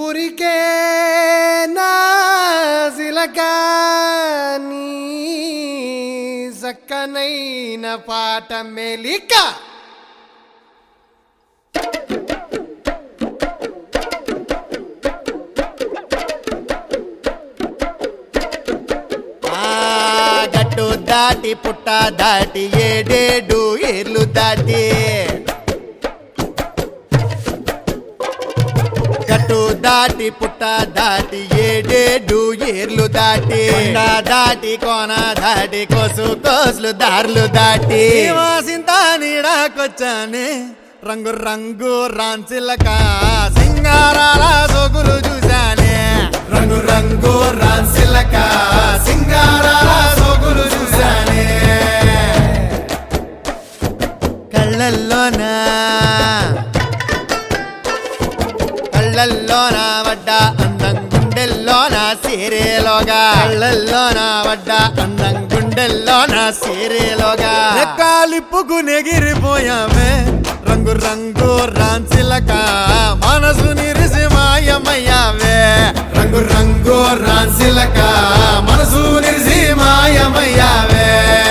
ఊరికే నాజిలకా నీ సక్కనైన పాట మెలిక గట్టు దాటి పుట్ట దాటి ఏడేడు ఏర్లు దాటి గట్టు దాటి పుట్ట దాటి ఏడేడు ఏర్లు దాటి దాటి కోన దాటి కోసు కోసులు దారులు దాటి వాసింత నీడాకొచ్చానే రంగు రంగు రాన్సిలక సింగారాల సోకులు చూశానే రంగు రంగు రాన్సిలక సింగారాల సోకులు చూశానే కళ్ళల్లోనా వడ్డ అందం గుండెల్లోన సీరేలోగా కళ్ళల్లోన వడ్డ అందం గుండెల్లోన సీరేలోగా కాలిప్పుకు నెగిరిపోయామే రంగు రంగు రాన్సిలక మనసు నిరిసి మాయమయ్యావే రంగు రంగు రాన్సిలక మనసు నిరిసి మాయమయ్యావే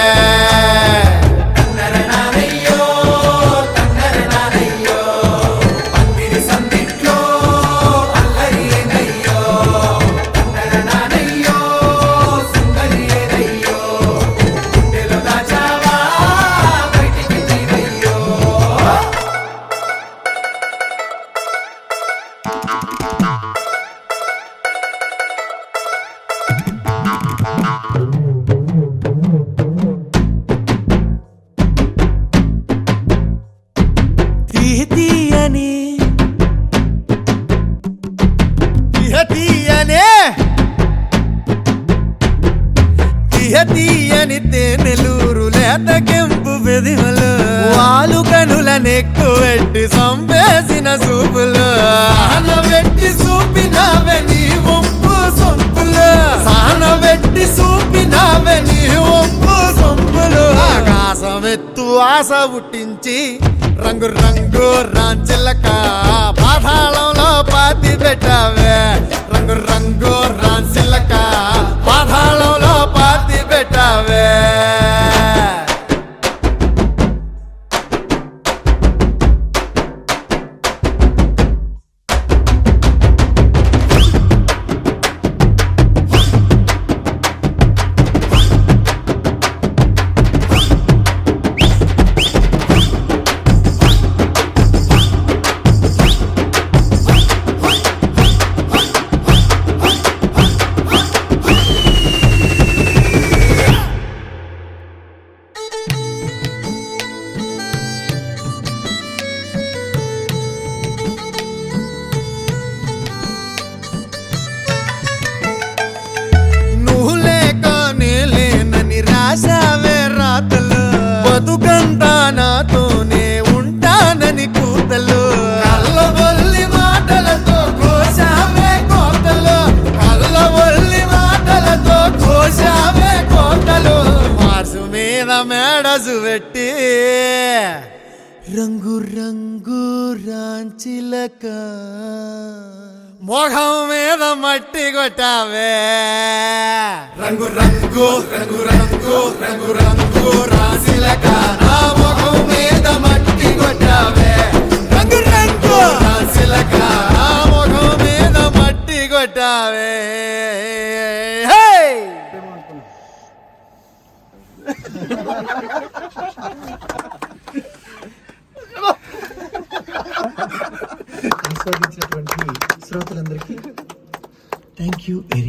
తీయని తేనెలూరు లేత కెంపు బెదిమలు వాలు కనుల నెక్కు పెట్టి సంపేసిన సూపులు సానబెట్టి చూపినావే నీ ఒంపు సొంపులు సానబెట్టి చూపినావే నీ ఒంపు సొంపులు ఆకాశం ఎత్తు ఆశ పుట్టించి రంగు రంగు రాంచిలక పాతాళంలో పాతి పెట్టావే రంగు రంగు రాంచిలక పాతాళంలో పాతి పెట్టావే రాశావే రాతలు బతుకంతా నాతోనే ఉంటానని కూతలు కళ్ళబొల్లి మాటలతో కోశావే కోతలు కళ్ళబొల్లి మాటలతో కోశావే కోతలు మార్సు మీద మేడసు పెట్టి రంగు రంగు రాంచిలక మొహం మీద మట్టి కొట్టావే రంగు రంగు రంగు రంగు రంగు రంగు రాసిలక నా మొహం మీద మట్టి కొట్టావే రంగు రంగు రాసిలక నా మొహం మీద మట్టి కొట్టావే ఆస్వాదించినటువంటి శ్రోతలందరికీ థ్యాంక్ యూ.